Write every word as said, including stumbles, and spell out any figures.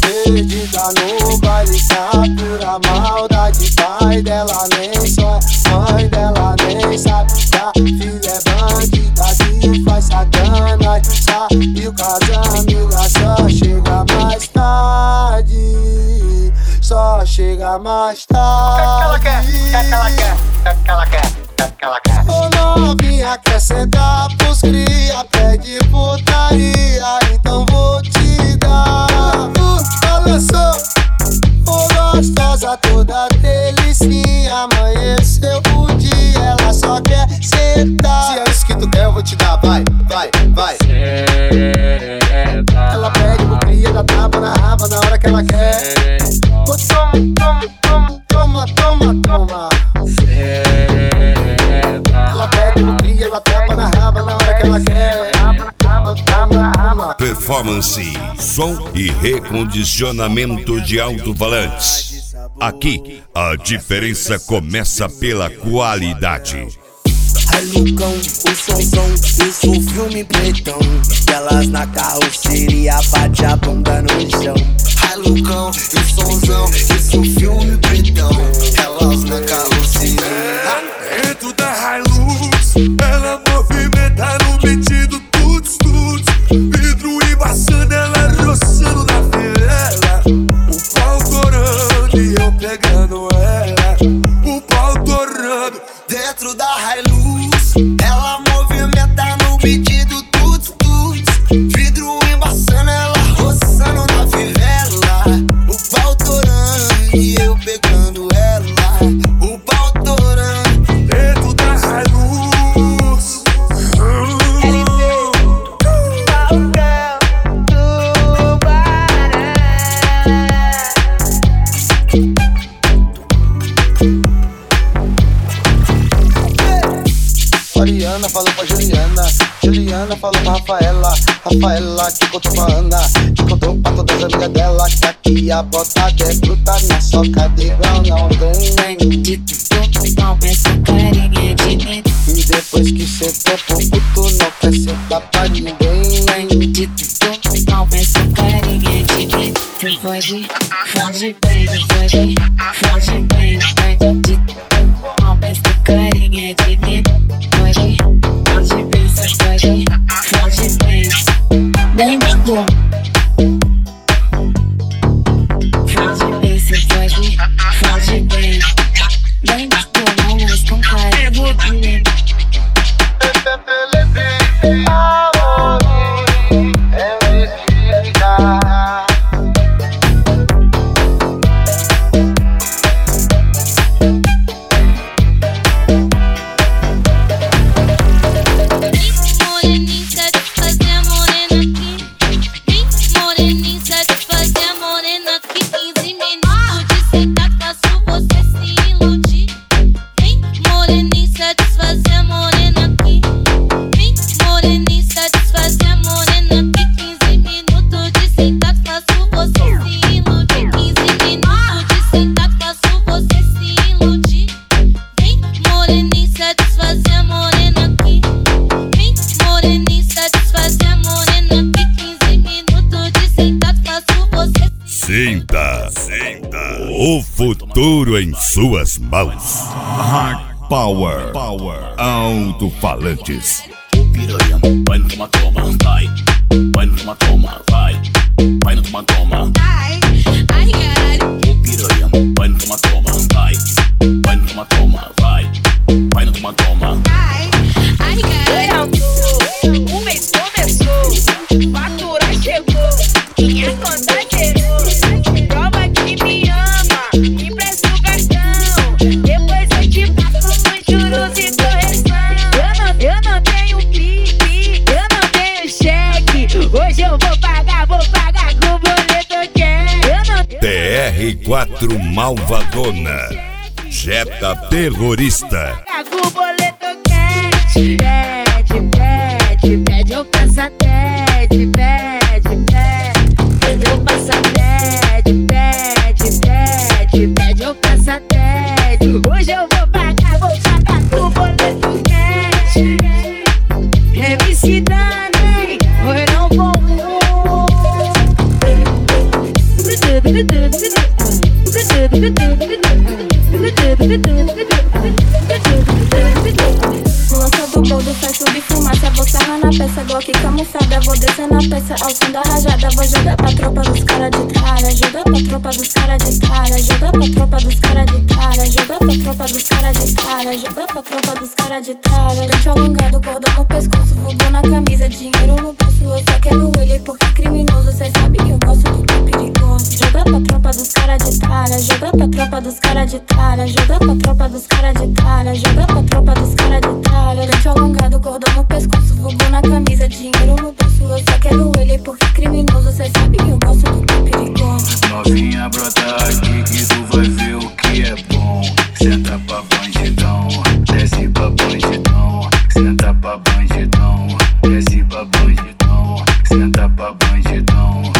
perdida no baile, tá pura maldade. Pai dela nem sonha, mãe dela nem sabe que a filha é bandida que faz sacanagem. Saiu com as amigas, só chega mais tarde, só chega mais tarde. Quer que ela quer, quer que ela quer, quer que ela quer. Ô novinha, quer sentar pros cria, pede putaria, então vou te dar. Uh, balançou, ô gostosa, toda delicinha. Amanheceu o dia, ela só quer sentar. Se é isso que tu quer, eu vou te dar, vai, vai, vai. Ela pede pro cria, dá tapa na raba na hora que ela quer. Oh, toma, toma, toma, toma, toma, toma. Ela pede pro cria, ela tapa na raba na hora que ela quer. Performance, som e recondicionamento de alto-falantes. Aqui, a diferença começa pela qualidade. Ai Lucão, o somzão, isso o filme pretão. Elas na carroceria, bate a bunda no chão. Ai Lucão, o somzão, isso o filme pretão. Elas na carroceria. Dentro da Hilux, ela movimenta no beat do tuts tuts. Vidro embaçando, ela roçando na favela. O pau torando e eu pegando ela. O pau torando. Dentro da Hilux, ela movimenta no beat do tuts tuts. Vidro embaçando, ela roçando na favela. O pau torando e eu pegando ela. O pau torando. Dentro da Hilux. L P, Falcão, Tubarão. Mariana falou pra Juliana, Juliana falou pra Rafaela, Rafaela que contou pra Ana, que contou pra todas as amigas dela, que aqui a botada é bruta, na soca de igual não tem nem. E depois que cê topou puto, não quer sentar pra ninguém. Foge, foge bem, foge, foge bem, foge. Não pensa carinha de mim. Foge, foge bem, foge, foge bem. Nem me dou. Foge bem, foge, foge bem. Nem me dou, não mais com carinha de mim. Sinta, sinta o futuro em suas mãos. Hard Power, Power, alto-falantes. Piranha, vai no toma, toma, vai. Vai no toma, toma, vai. Vai no toma, toma. Ai, ai, caralho. Piranha, vai no toma, toma, vai. Vai no toma, toma, vai. Vai no toma, toma. Ai, ai, caralho. O mês começou, fatura chegou, minha conta zerou. Prova que me ama, me presta o cartão. Depois eu te passo os juros e correção. Eu não, eu não tenho pique, eu não tenho cheque. Hoje eu vou pagar, vou pagar com o boleto cash. Eu não T R quatro Malvadona, Jetta Terrorista. pagar com o boleto cash. Pede, pede, pede, eu passa, pede, pede, pede. Pede, eu passa, pede, pede, pede, pede, eu passa, pede. Hoje eu vou pagar, vou pagar com o boleto cash. M C Dani, oi não vou. Lança do boldo, faz subir fumaça. Vou sarrar na peça, Glock camuflada. Vou descer na peça, ao som da rajada. Vou jogar pra tropa dos cara de tralha. Jogar pra tropa dos cara de tralha. Jogar pra tropa dos cara de tralha. Jogar pra tropa dos cara de tralha. Jogar pra tropa dos cara de tralha. Dente alongado, cordão no pescoço, vulgo na camisa, dinheiro no bolso. Eu só quero ele porque é criminoso. Cês sabem que eu gosto do que é perigoso. Jogar pra tropa dos cara de tralha. Jogar pra tropa dos cara de tralha. Jogar pra tropa dos cara de tralha. Jogar pra tropa dos cara de tralha. Dente alongado, cordão no pescoço, vulgo na camisa, dinheiro no bolso. Eu só quero ele porque é criminoso. Cês sabem que eu gosto do que é perigoso. Novinha, brota aqui que tu vai ver o que é bom. Senta pra bandidão, desce pra bandidão. Senta pra bandidão, desce pra bandidão. Senta pra bandidão,